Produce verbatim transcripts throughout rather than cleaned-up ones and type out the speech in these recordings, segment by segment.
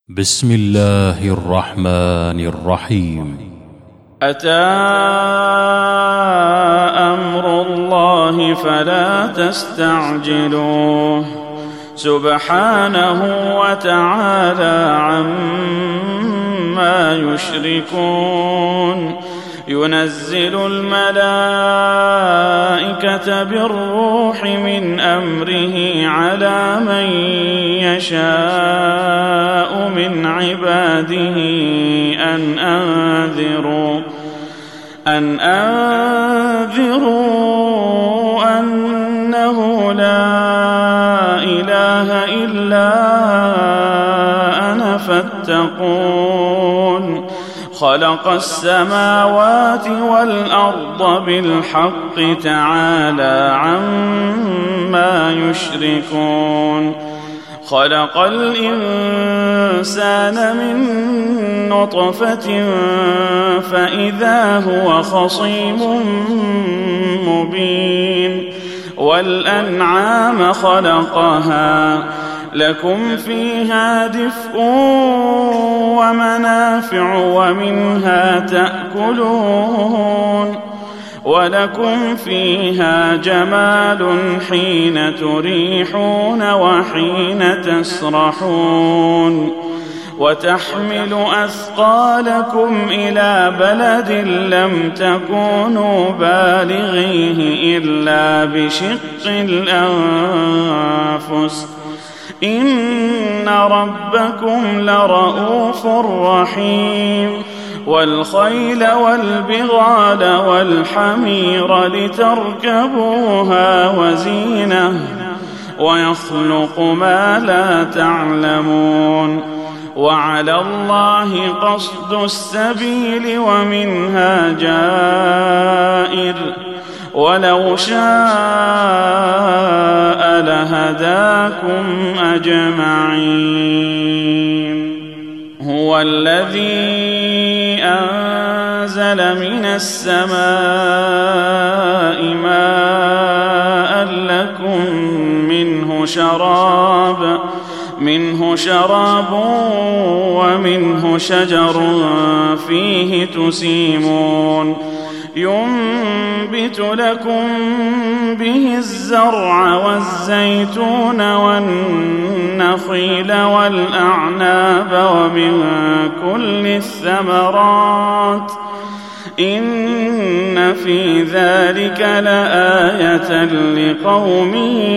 بسم الله الرحمن الرحيم. أتى أمر الله فلا تستعجلوه سبحانه وتعالى عما يشركون. ينزل الملائكة بالروح من أمره على من يشاء من عباده أن أنذروا أن أنذروا أنه لا إله إلا أنا فاتقون. خلق السماوات والأرض بالحق تعالى عما يشركون. خلق الإنسان من نطفة فإذا هو خصيم مبين. والأنعام خلقها لكم فيها دفء ومنافع ومنها تأكلون. ولكم فيها جمال حين تريحون وحين تسرحون. وتحمل أثقالكم إلى بلد لم تكونوا بالغيه إلا بشق الأنفس إن ربكم لرؤوف رحيم. والخيل والبغال والحمير لتركبوها وزينة ويخلق ما لا تعلمون. وعلى الله قصد السبيل ومنها جائر ولو شاء لهداكم أجمعين. هو الذي أنزل من السماء ماء لكم منه شراب منه شراب ومنه شجر فيه تسيمون. ينبت لكم به الزرع والزيتون والنخيل والأعناب ومن كل الثمرات إن في ذلك لآية لقوم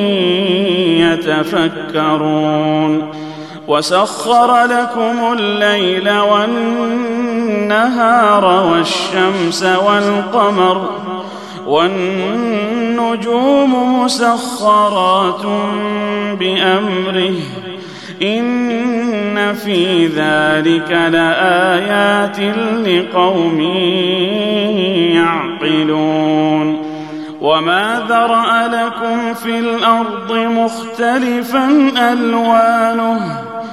يتفكرون. وسخر لكم الليل والنهار والشمس والقمر والنجوم مسخرات بأمره إن في ذلك لآيات لقوم يعقلون. وما ذرأ لكم في الأرض مختلفا ألوانه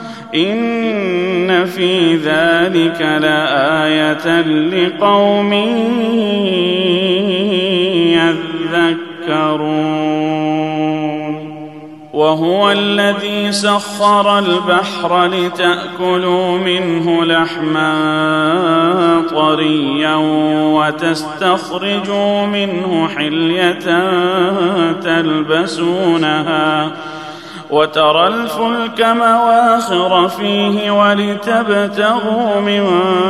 إن في ذلك لآية لقوم يذكرون. وهو الذي سخر البحر لتأكلوا منه لحما طريا وتستخرجوا منه حلية تلبسونها وترى الفلك مواخر فيه ولتبتغوا من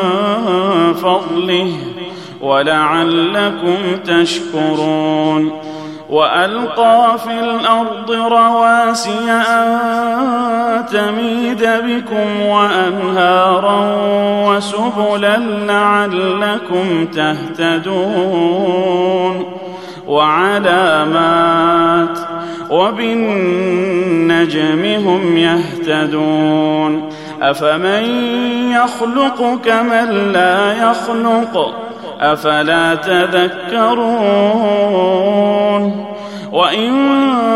فضله ولعلكم تشكرون. وألقى في الأرض رواسي أن تميد بكم وأنهارا وسبلا لعلكم تهتدون. وعلامات وبالنجم هم يهتدون. أفمن يخلق كمن لا يخلق أفلا تذكرون. وإن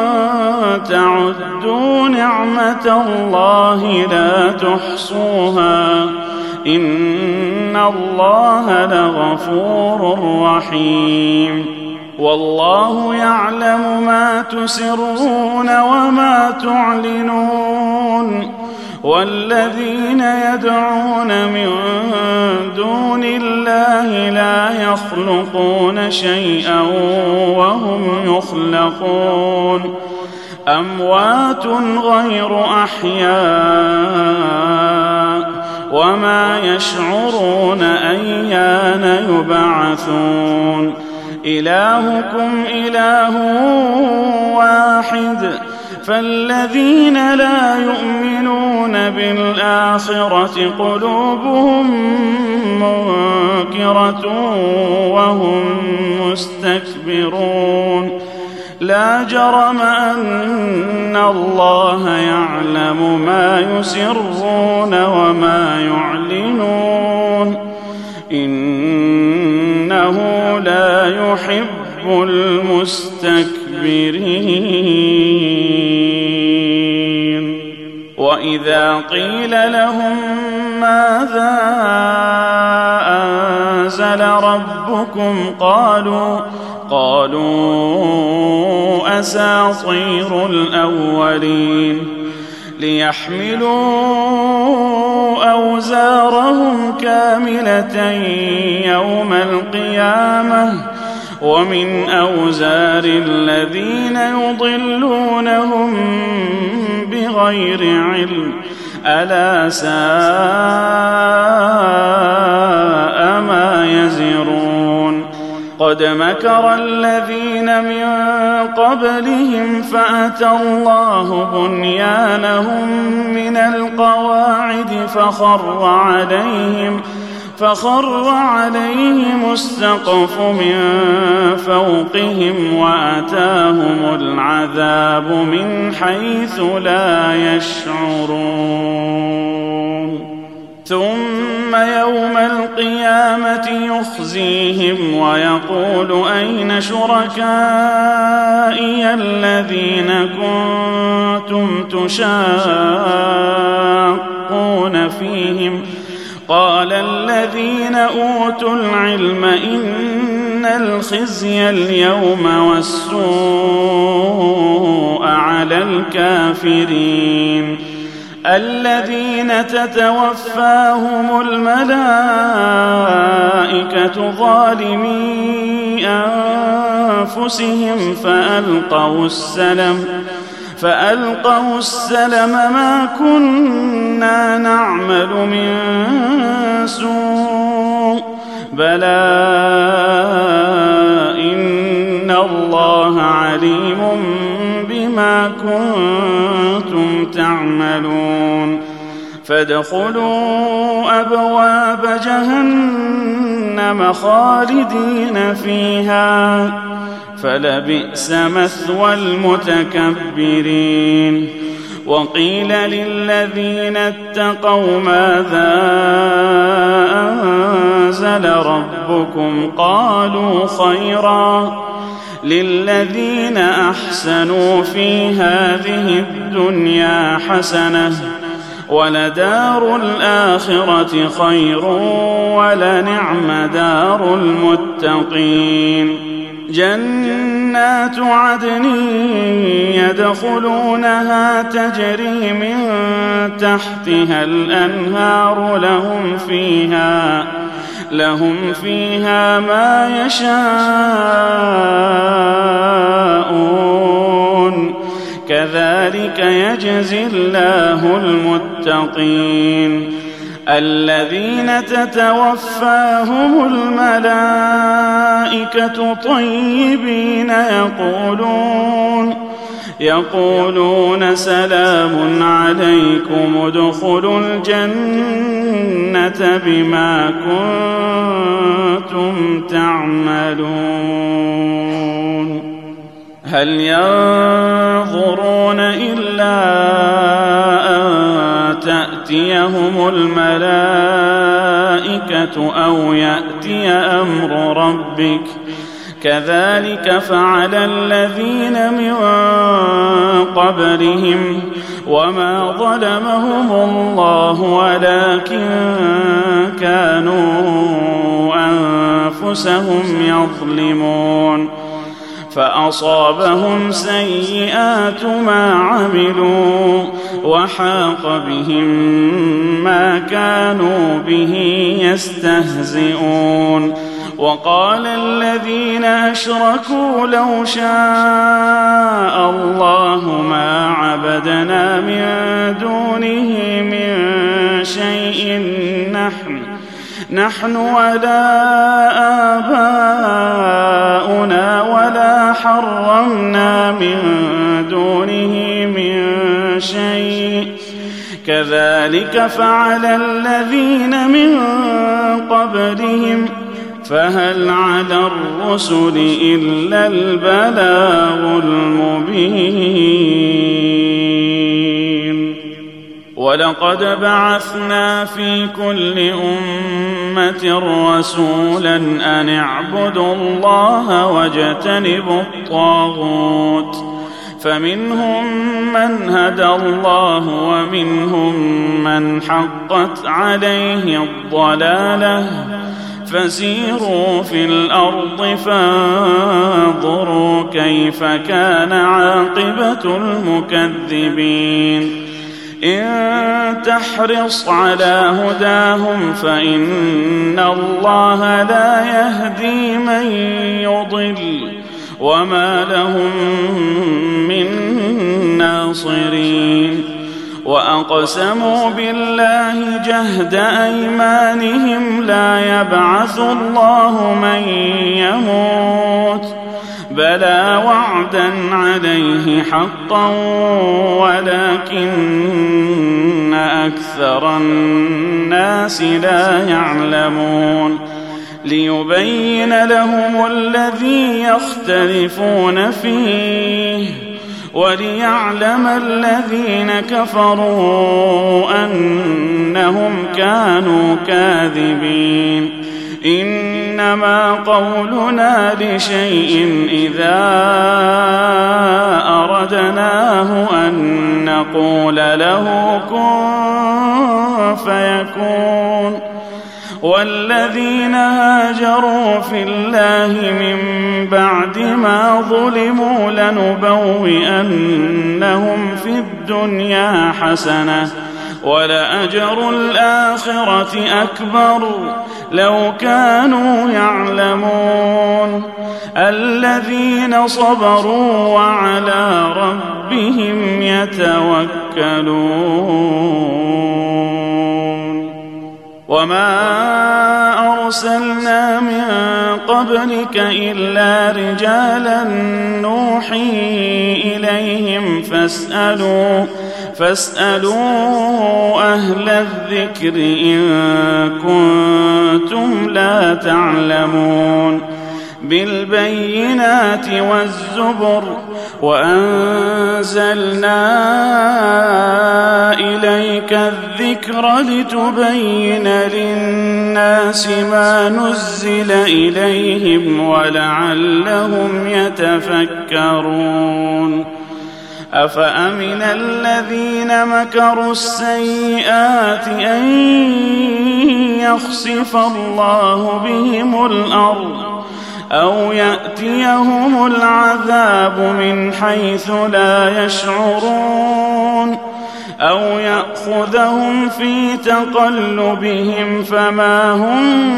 تعدوا نعمة الله لا تحصوها إن الله لغفور رحيم. والله يعلم ما تسرون وما تعلنون والذين يدعون من دون الله لا يخلقون شيئا وهم يخلقون أموات غير أحياء وما يشعرون أيان يبعثون إلهكم إله واحد فالذين لا يؤمنون بالآخرة قلوبهم منكرة وهم مستكبرون لا جرم أن الله يعلم ما يسرون وما يعلنون إنه لا يحب المستكبرين وإذا قيل لهم ماذا أنزل ربكم قالوا قالوا أساطير الأولين ليحملوا أوزارهم كاملة يوم القيامة ومن أوزار الذين يضلونهم بغير علم ألا ساء ما يزرون قد مكر الذين من قبلهم فأتى الله بنيانهم من القواعد فخر عليهم فخر عليهم السقف من فوقهم وأتاهم العذاب من حيث لا يشعرون ثم يوم القيامة يخزيهم ويقول أين شركائي الذين كنتم تشاقون فيهم قال الذين أوتوا العلم إن الخزي اليوم والسوء على الكافرين الذين تتوفاهم الملائكة ظالمي أنفسهم فألقوا السلم فألقوا السلم ما كنا نعمل من سوء بلى إن الله عليم بما كنتم تعملون فادخلوا أبواب جهنم خالدين فيها فلبئس مثوى المتكبرين وقيل للذين اتقوا ماذا أنزل ربكم قالوا خيرا للذين أحسنوا في هذه الدنيا حسنة ولدار الآخرة خير ولنعم دار المتقين جنات عدن يدخلونها تجري من تحتها الأنهار لهم فيها لهم فيها ما يشاءون كذلك يجزي الله المتقين الذين تتوفاهم الملائكة طيبين يقولون يقولون سلام عليكم ادخلوا الجنة بما كنتم تعملون هل ينظرون إلا أن تأتيهم الملائكة أو يأتي أمر ربك كذلك فعل الذين من قبلهم وما ظلمهم الله ولكن كانوا أنفسهم يظلمون فأصابهم سيئات ما عملوا وحاق بهم ما كانوا به يستهزئون. وقال الذين أشركوا لو شاء الله ما عبدنا من دونه من شيء نحن نحن ولا آباؤنا ولا حرمنا من دونه من شيء كذلك فعل الذين من قبلهم فهل على الرسل إلا البلاغ المبين. ولقد بعثنا في كل أمة رسولا أن اعبدوا الله واجتنبوا الطاغوت فمنهم من هدى الله ومنهم من حقت عليه الضلالة فسيروا في الأرض فانظروا كيف كان عاقبة المكذبين. إن تحرص على هداهم فإن الله لا يهدي من يضل وما لهم من ناصرين. وأقسموا بالله جهد أيمانهم لا يبعث الله من يموت بلى وعدا عليه حقا ولكن أكثر الناس لا يعلمون. ليبين لهم الذي يختلفون فيه وليعلم الذين كفروا أنهم كانوا كاذبين. إنما قولنا لشيء إذا أردناه أن نقول له كن فيكون. والذين هاجروا في الله من بعد ما ظلموا لنبوئنهم في الدنيا حسنة ولأجر الآخرة أكبر لو كانوا يعلمون. الذين صبروا وعلى ربهم يتوكلون. وما أرسلنا من قبلك إلا رجالا نوحي إليهم فاسألوا فاسألوا أهل الذكر إن كنتم لا تعلمون. بالبينات والزبر وأنزلنا إليك الذكر لتبين للناس ما نزل إليهم ولعلهم يتفكرون. أفأمن الذين مكروا السيئات أن يخسف الله بهم الأرض أو يأتيهم العذاب من حيث لا يشعرون أو يأخذهم في تقلبهم فما هم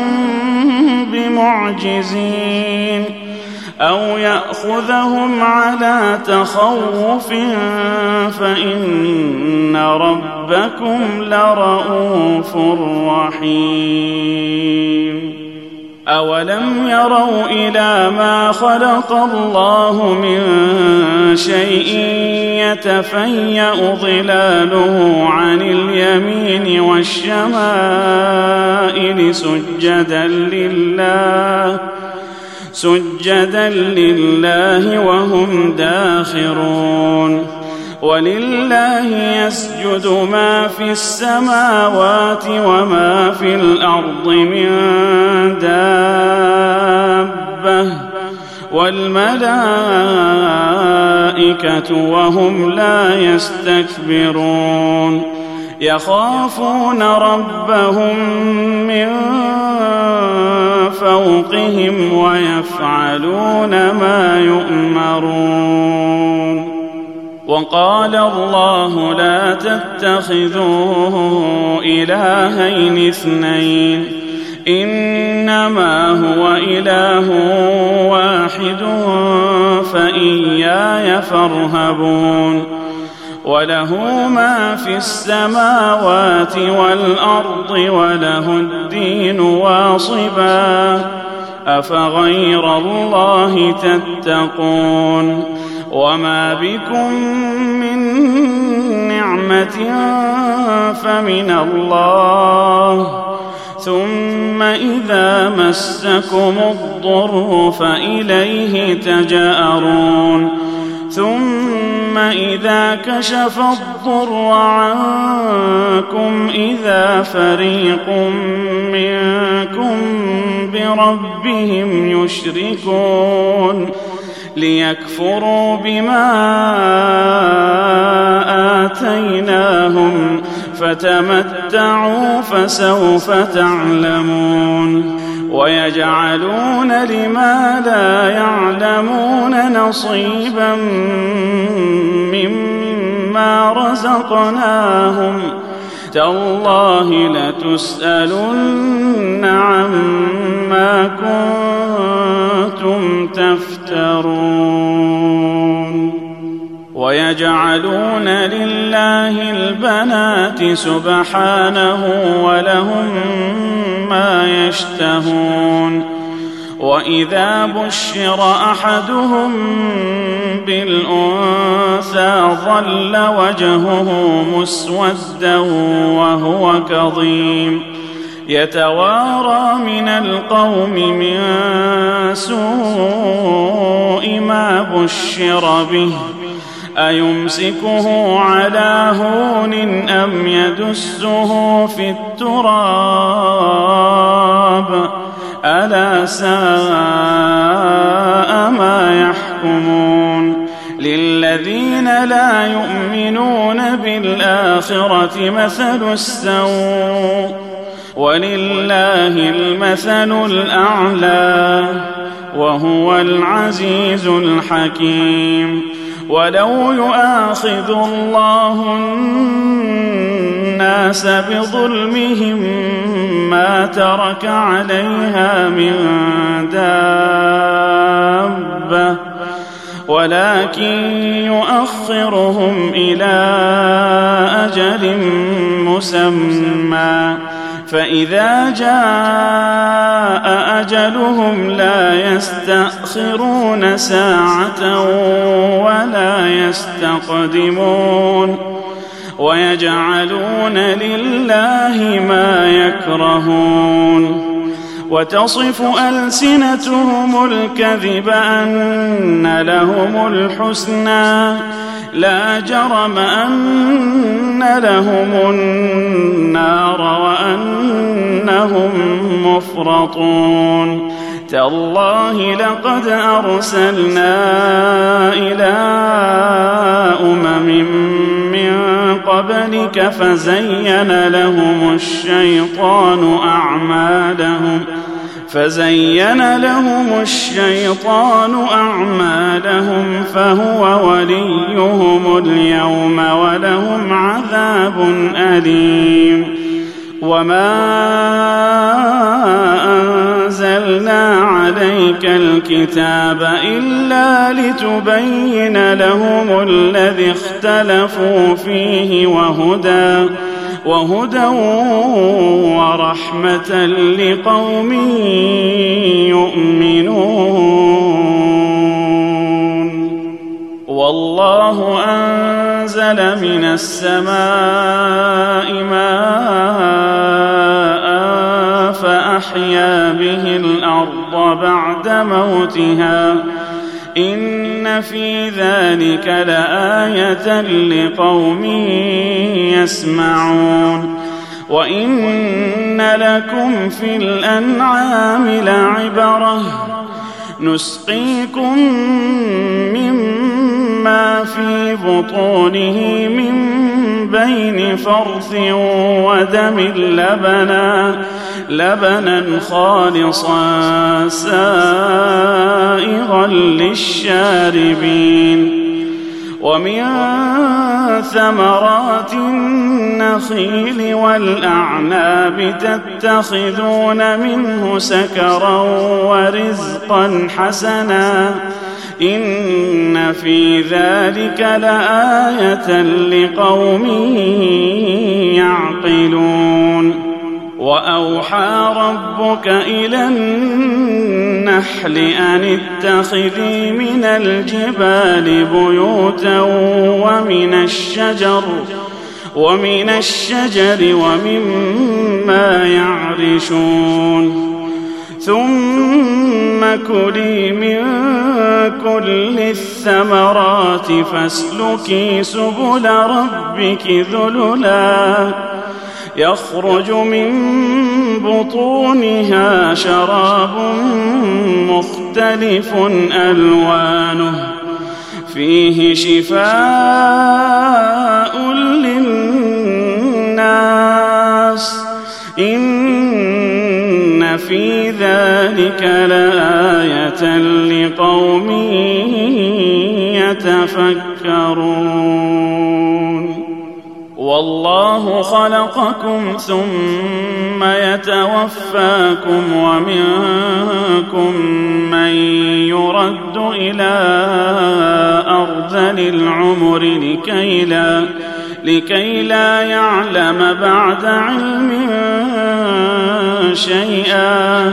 بمعجزين أو يأخذهم على تخوف فإن ربكم لرؤوف رحيم. أولم يروا إلى ما خلق الله من شيء يتفيأ ظلاله عن اليمين والشمائل سجدا لله سجدا لله وهم داخرون. ولله يسجد ما في السماوات وما في الأرض من دابة والملائكة وهم لا يستكبرون. يخافون ربهم من فوقهم ويفعلون ما يؤمرون. وقال الله لا تتخذوا إلهين اثنين إنما هو إله واحد فإياي فارهبون وله ما في السماوات والأرض وله الدين واصبا أفغير الله تتقون وما بكم من نعمة فمن الله ثم إذا مسكم الضر فإليه تجأرون ثم إذا كشف الضر عنكم إذا فريق منكم بربهم يشركون ليكفروا بما آتيناهم فتمتعوا فسوف تعلمون ويجعلون لما لا يعلمون نصيبا مما رزقناهم تالله لتسألن عما كنتم تفترون ويجعلون لله البنات سبحانه ولهم ما يشتهون وإذا بشر أحدهم بالأنثى ظل وجهه مسودا وهو كظيم يتوارى من القوم من سوء ما بشر به أيمسكه على هون أم يدسه في التراب ألا ساء ما يحكمون للذين لا يؤمنون بالآخرة مثل السوء ولله المثل الأعلى وهو العزيز الحكيم ولو يؤاخذ الله الناس بظلمهم ما ترك عليها من دابة ولكن يؤخرهم إلى أجل مسمى فإذا جاء أجلهم لا يستأخرون ساعة ولا يستقدمون ويجعلون لله ما يكرهون وتصف ألسنتهم الكذب أن لهم الحسنى لا جرم أن لهم النار وأنهم مفرطون تالله لقد أرسلنا إلى أمم من قبلك فزين لهم الشيطان أعمالهم فزين لهم الشيطان أعمالهم فهو وليهم اليوم ولهم عذاب أليم وما أنزلنا عليك الكتاب إلا لتبين لهم الذي اختلفوا فيه وهدى وهدى ورحمة لقوم يؤمنون والله أنزل من السماء ماء فأحيا به الأرض بعد موتها إن في ذلك لآية لقوم يسمعون وإن لكم في الأنعام لعبرة نسقيكم مما في بطونه من بين فرث ودم لبنا لبنا خالصا سائغا للشاربين ومن ثمرات النخيل والأعناب تتخذون منه سكرا ورزقا حسنا إن في ذلك لآية لقوم يعقلون وأوحى ربك إلى النحل أن اتخذي من الجبال بيوتا ومن الشجر ومن الشجر ومما يعرشون ثم كلي من كل الثمرات فاسلكي سبل ربك ذللا يخرج من بطونها شراب مختلف ألوانه فيه شفاء للناس إن في ذلك لآية لقوم يتفكرون والله خلقكم ثم يتوفاكم ومنكم من يرد إلى أرذل العمر لكي لا, لكي لا يعلم بعد علم شيئا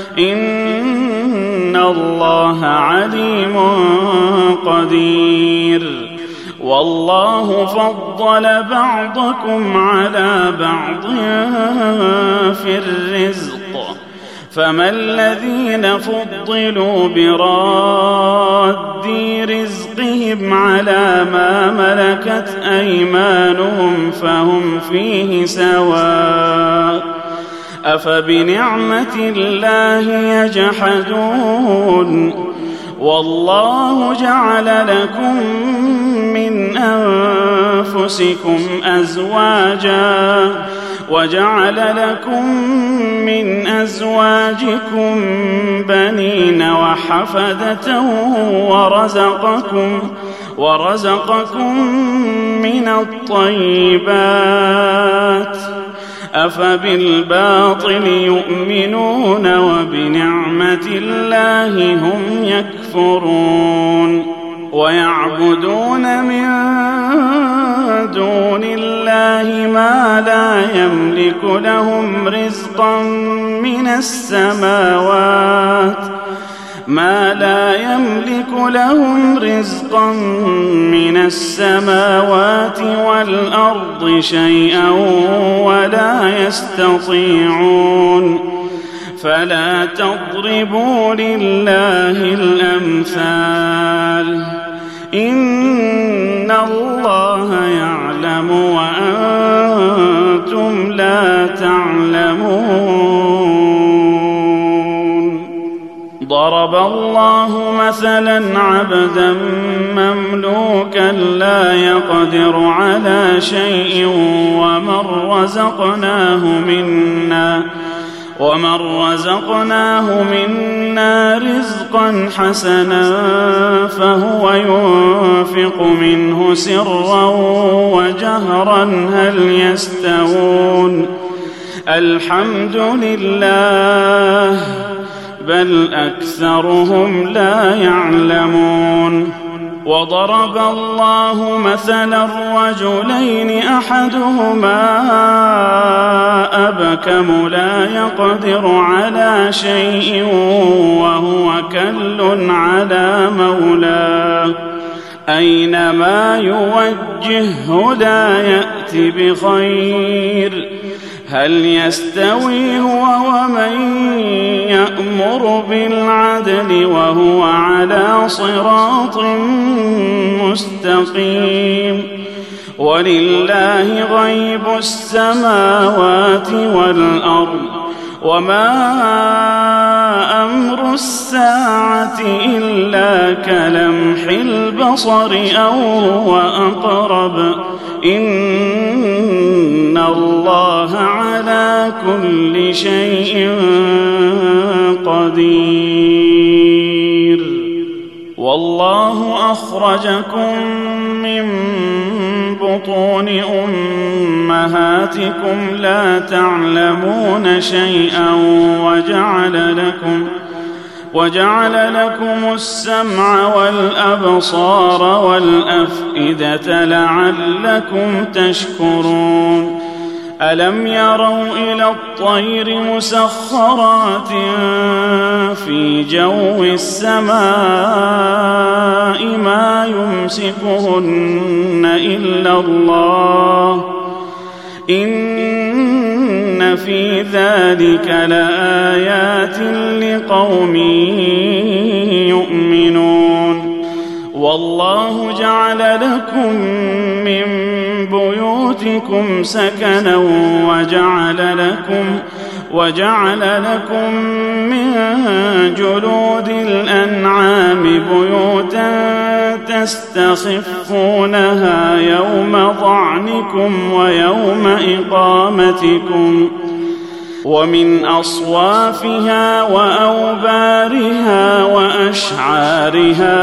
إن الله عليم قدير والله فضل بعضكم على بعض في الرزق فما الذين فضلوا براد رزقهم على ما ملكت أيمانهم فهم فيه سواء أفبنعمة الله يجحدون والله جعل لكم من أنفسكم أزواجا وجعل لكم من أزواجكم بنين وحفدة ورزقكم ورزقكم من الطيبات أفبالباطل يؤمنون وبنعمة الله هم يكفرون ويعبدون من دون الله ما لا يملك لهم رزقا من السماوات ما لا يملك لهم رزقا من السماوات والأرض شيئا ولا يستطيعون فلا تضربوا لله الأمثال إن الله يعلم وأنتم لا تعلمون ضرب الله مثلا عبدا مملوكا لا يقدر على شيء ومن رزقناه منا ومن رزقناه منا رزقا حسنا فهو ينفق منه سرا وجهرا هل يستوون الحمد لله بل أكثرهم لا يعلمون وضرب الله مثلا رجلين أحدهما أبكم لا يقدر على شيء وهو كل على مولاه أينما يوجهه لا يأتي بخير هل يستوي هو ومن يأمر بالعدل وهو على صراط مستقيم ولله غيب السماوات والأرض وما أمر الساعة إلا كلمح البصر أو هو أقرب إن الله على كل شيء قدير والله أخرجكم من بطون أمهاتكم لا تعلمون شيئا وجعل لكم وجعل لكم السمع والأبصار والأفئدة لعلكم تشكرون ألم يروا إلى الطير مسخرات في جو السماء ما يمسكهن إلا الله إن في ذلك لآيات لقوم يؤمنون والله جعل لكم من بيوتكم سكنا وجعل لكم وجعل لكم من جلود الأنعام بيوتا تستخفونها يوم ظعنكم ويوم إقامتكم ومن أصوافها وأوبارها وأشعارها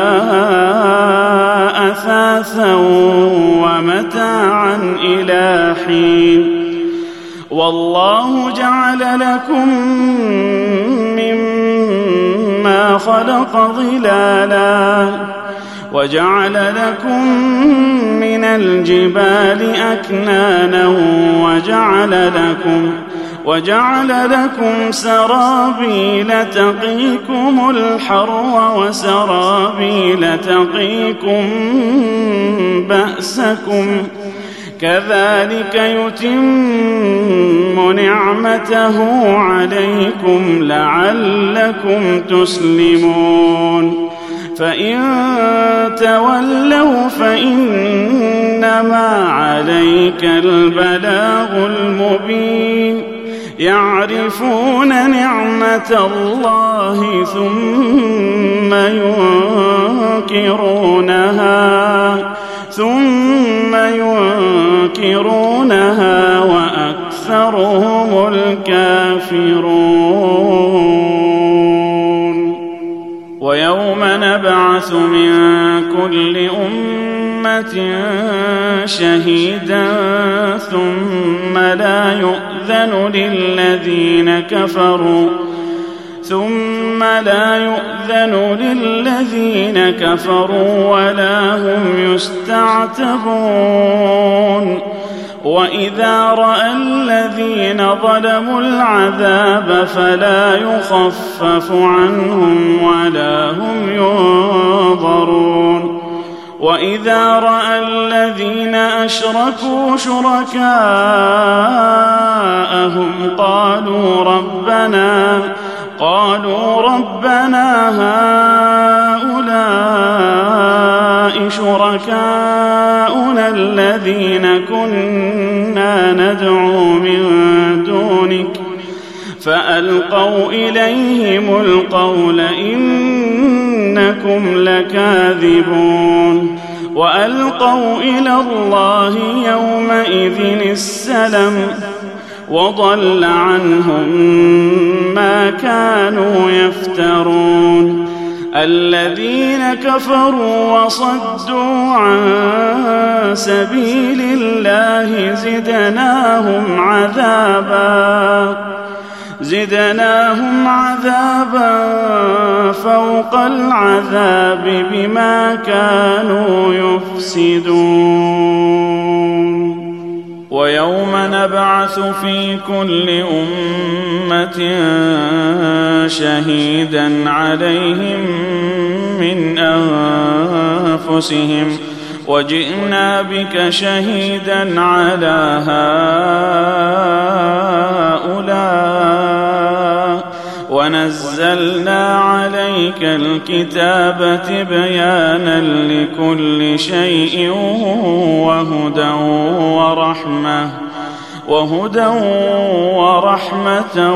أثاثا ومتاعا إلى حين والله جعل لكم مما خلق ظلالا وجعل لكم من الجبال أكنانا وجعل لكم وجعل لكم سرابيل تقيكم الحر وسرابيل تقيكم بأسكم كذلك يتم نعمته عليكم لعلكم تسلمون فإن تولوا فإنما عليك البلاغ المبين يعرفون نعمة الله ثم ينكرونها ثم ينكرونها وأكثرهم الكافرون ويوم نبعث من كل أمة شهيدا ثم لا يؤذن للذين كفروا ثم لا يؤذن للذين كفروا ولا هم يستعتبون وإذا رأى الذين ظلموا العذاب فلا يخفف عنهم ولا هم ينظرون وإذا رأى الذين أشركوا شركاءهم قالوا ربنا قالوا ربنا هؤلاء شركاؤنا الذين كنا ندعو من دونك فألقوا إليهم القول إنكم لكاذبون وألقوا إلى الله يومئذ السلم وضل عنهم ما كانوا يفترون الذين كفروا وصدوا عن سبيل الله زدناهم عذابا زدناهم عذابا فوق العذاب بما كانوا يفسدون ويوم نبعث في كل أمة شهيدا عليهم من أنفسهم وجئنا بك شهيدا على هؤلاء ونزلنا عليك الكتاب تبيانا لكل شيء وهدى ورحمة وهدى ورحمة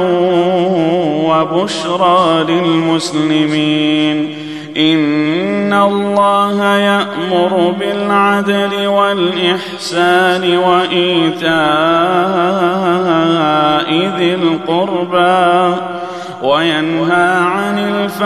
وبشرى للمسلمين إن الله يأمر بالعدل والإحسان وإيتاء ذي القربى وينهى عن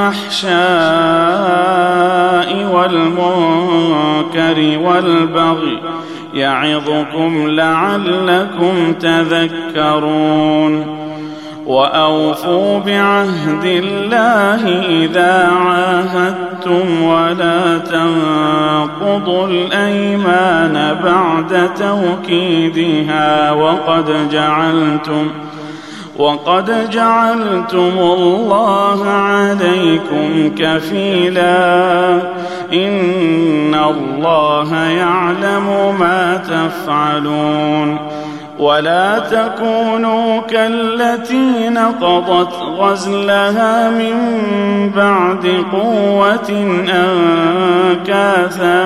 الفحشاء والمنكر والبغي يعظكم لعلكم تذكرون وأوفوا بعهد الله إذا عاهدتم ولا تنقضوا الأيمان بعد توكيدها وقد جعلتم وقد جعلتم الله عليكم كفيلا إن الله يعلم ما تفعلون ولا تكونوا كالتي نقضت غزلها من بعد قوة أنكاثا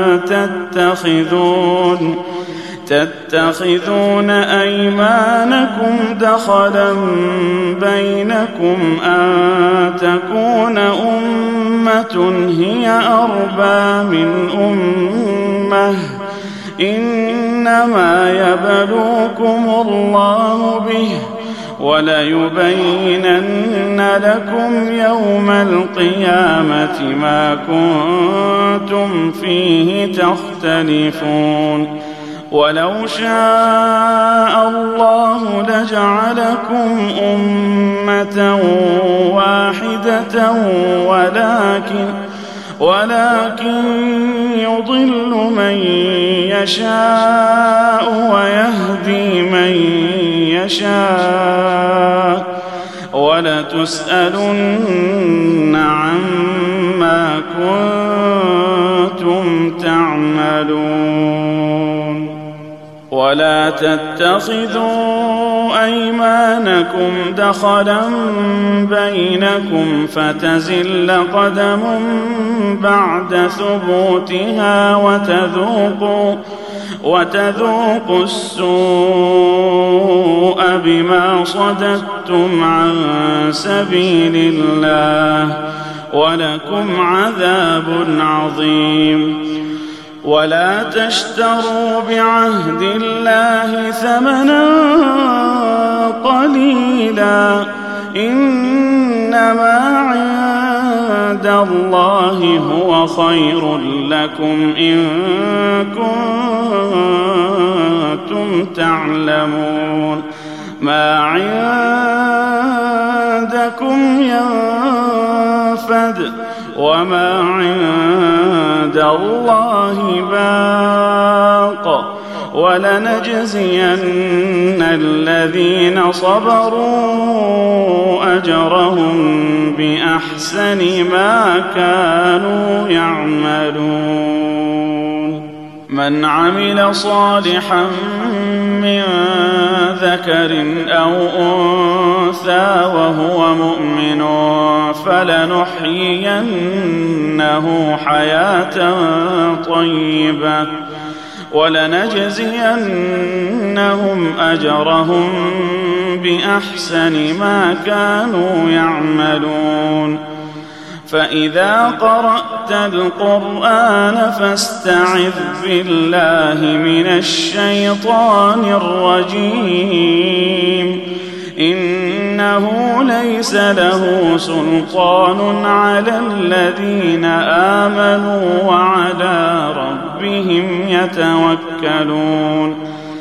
تتخذون تتخذون أيمانكم دخلا بينكم أن تكون أمة هي أربى من أمة إنما يبلوكم الله به وليبينن لكم يوم القيامة ما كنتم فيه تختلفون ولو شاء الله لجعلكم أمة واحدة ولكن ولكن يضل من يشاء ويهدي من يشاء ولتسألن عما كنتم تعملون ولا تتخذوا أيمانكم دخلا بينكم فتزل قدم بعد ثبوتها وتذوقوا وتذوقوا السوء بما صددتم عن سبيل الله ولكم عذاب عظيم ولا تشتروا بعهد الله ثمنا قليلا إنما عند الله هو خير لكم إن كنتم تعلمون ما عندكم ينفد وما عند الله باق ولنجزين الذين صبروا أجرهم بأحسن ما كانوا يعملون من عمل صالحا من ذكر أو أنثى وهو مؤمن فلنحيينه حياة طيبة ولنجزينهم أجرهم بأحسن ما كانوا يعملون فإذا قرأت القرآن فاستعذ بالله من الشيطان الرجيم إنه ليس له سلطان على الذين آمنوا وعلى ربهم يتوكلون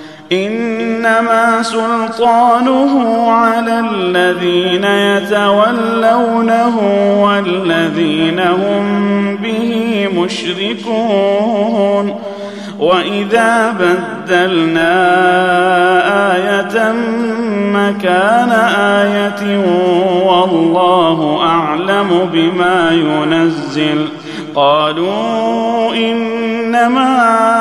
إنما سلطانه على الذين يتولونه والذين هم به مشركون وإذا بدلنا آية مكان آية والله أعلم بما ينزل قالوا إنما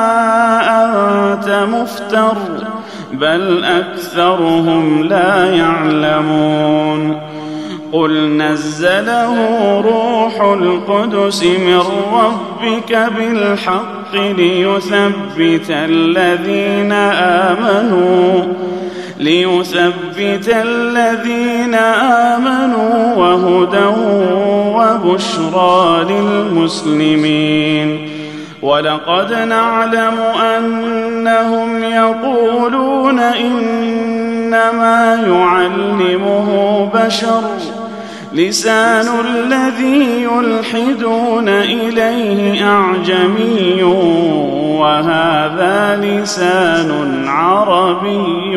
أنت مفتر بل أكثرهم لا يعلمون قل نزله روح القدس من ربك بالحق ليثبت الذين آمنوا ليثبت الذين آمنوا وهدى وبشرى للمسلمين ولقد نعلم أنهم يقولون إنما يعلمه بشر لسان الذي يلحدون إليه أعجمي وهذا لسان عربي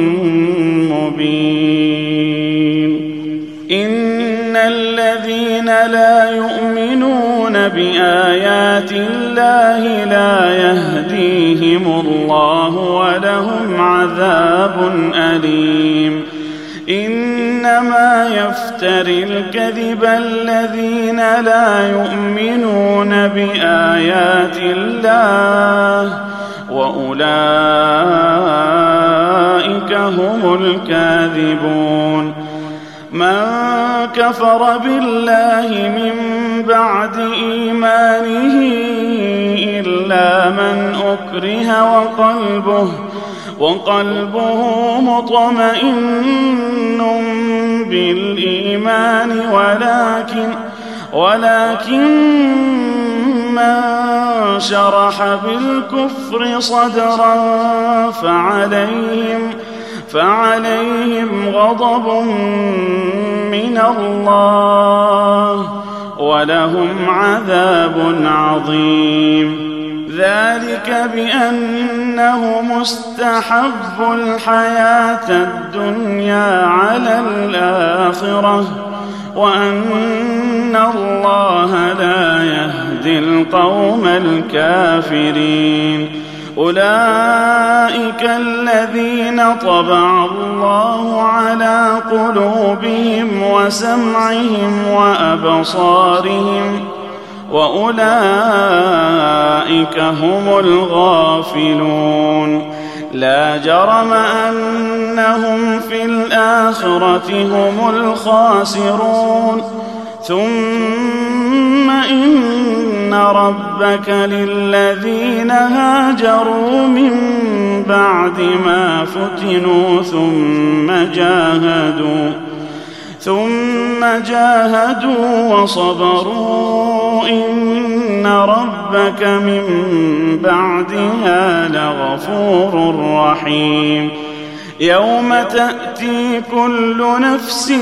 مبين. إن الذين لا يؤمنون بآيات الله لا يهديهم الله ولهم عذاب أليم. إنما يفتري الكذب الذين لا يؤمنون بآيات الله وأولئك هم الكاذبون. من كفر بالله من بعد إيمانه إلا من أكره وقلبه وقلبه مطمئن بالإيمان ولكن ولكن من شرح بالكفر صدرا فعليهم فعليهم غضب من الله ولهم عذاب عظيم. ذلك بأنه مستحب الحياة الدنيا على الآخرة وأن الله لا يهدي القوم الكافرين. أولئك الذين طبع الله على قلوبهم وسمعهم وأبصارهم وأولئك هم الغافلون. لا جرم أنهم في الآخرة هم الخاسرون. ثم إن ربك للذين هاجروا من بعد ما فتنوا ثم جاهدوا ثم جاهدوا وصبروا إن ربك من بعدها لغفور رحيم. يوم تأتي كل نفس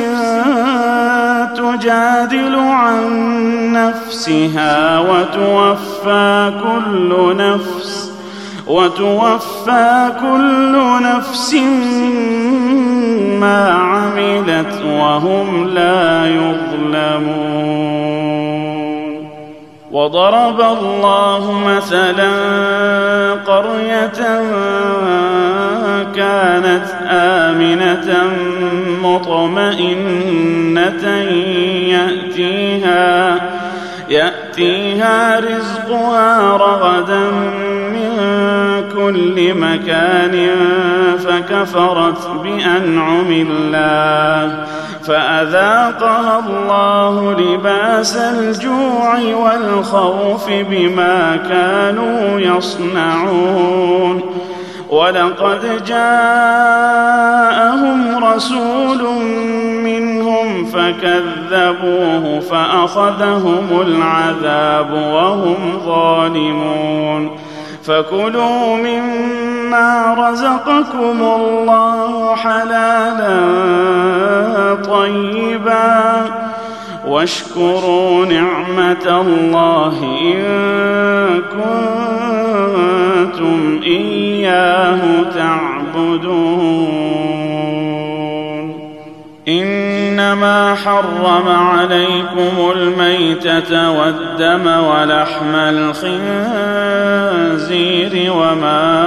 تجادل عن نفسها وتوفى كل نفس وتوفى كل نفس ما عملت وهم لا يظلمون. وضرب الله مثلا قرية كانت آمنة مطمئنة يأتيها يأتيها رزقها رغدا من كل مكان فكفرت بأنعم الله فأذاقها الله لباس الجوع والخوف بما كانوا يصنعون. ولقد جاءهم رسول منهم فكذبوه فأخذهم العذاب وهم ظالمون. فكلوا مما رزقكم الله حلالا طيبا واشكروا نعمة الله إن كنتم إياه تعبدون. إنما حرم عليكم الميتة والدم ولحم الخنزير وما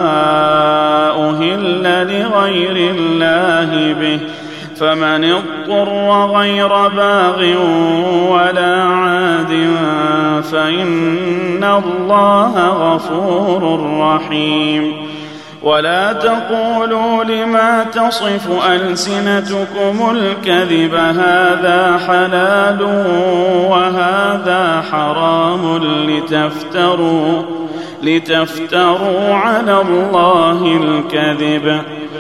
أهل لغير الله به فمن اضطر غير باغ ولا عاد فإن الله غفور رحيم. ولا تقولوا لما تصف ألسنتكم الكذب هذا حلال وهذا حرام لتفتروا لتفتروا على الله الكذب.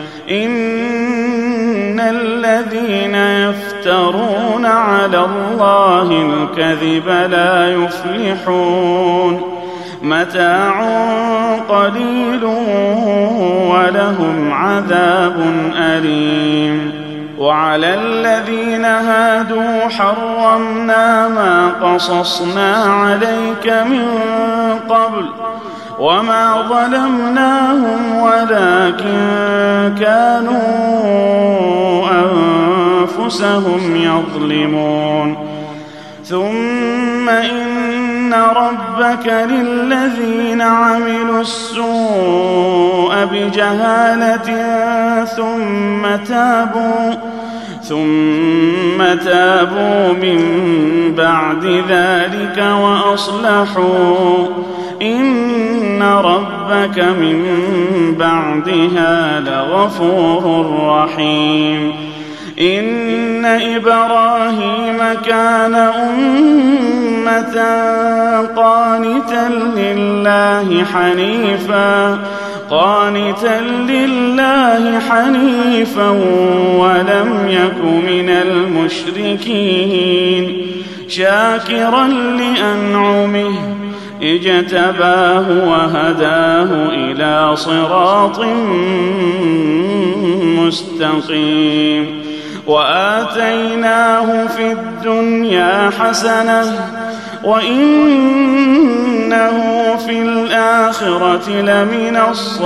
إن الذين يفترون على الله الكذب لا يفلحون. متاع قليل ولهم عذاب أليم. وعلى الذين هادوا حرمنا ما قصصنا عليك من قبل وما ظلمناهم ولكن كانوا أنفسهم يظلمون ثم إن ربك للذين عملوا السوء بجهالة ثم تابوا ثم تابوا من بعد ذلك وأصلحوا إن ربك من بعدها لغفور رحيم إن إبراهيم كان أمة قانتا لله حنيفا قانتا لله حنيفا ولم يك من المشركين شاكرا لأنعمه اجتباه وهداه إلى صراط مستقيم وآتيناه في الدنيا حسنة وإنه في الآخرة لمن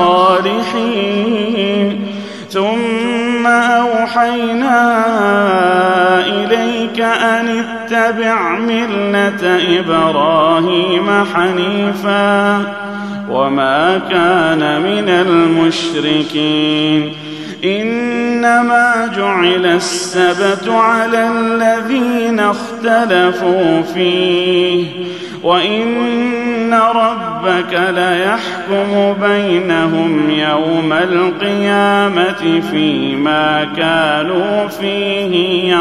الصالحين ثم أوحينا إليك أن اتبع ملة إبراهيم حنيفا وما كان من المشركين إنما جعل السبت على الذين اختلفوا فيه وإن ربك ليحكم بينهم يوم القيامة فيما كانوا فيه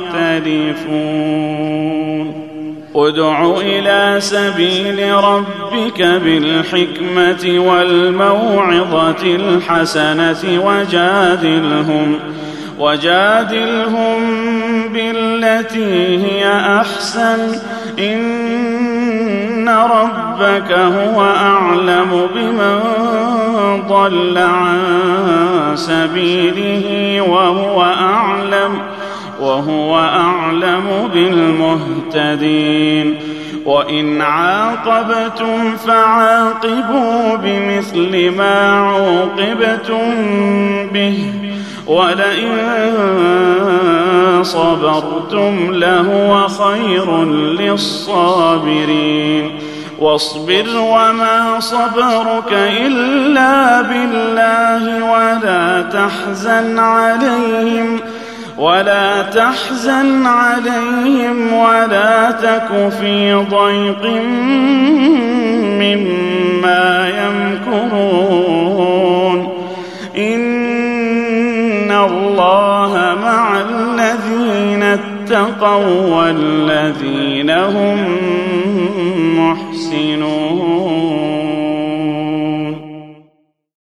يختلفون ادع إلى سبيل ربك بالحكمة والموعظة الحسنة وجادلهم وجادلهم بالتي هي أحسن إن ربك هو أعلم بمن ضل عن سبيله وهو أعلم وهو أعلم بالمهتدين وإن عاقبتم فعاقبوا بمثل ما عوقبتم به ولئن صبرتم لهو خير للصابرين واصبر وما صبرك إلا بالله ولا تحزن عليهم ولا تحزن عليهم ولا تك في ضيق مما يمكرون إن الله مع الذين اتقوا والذين هم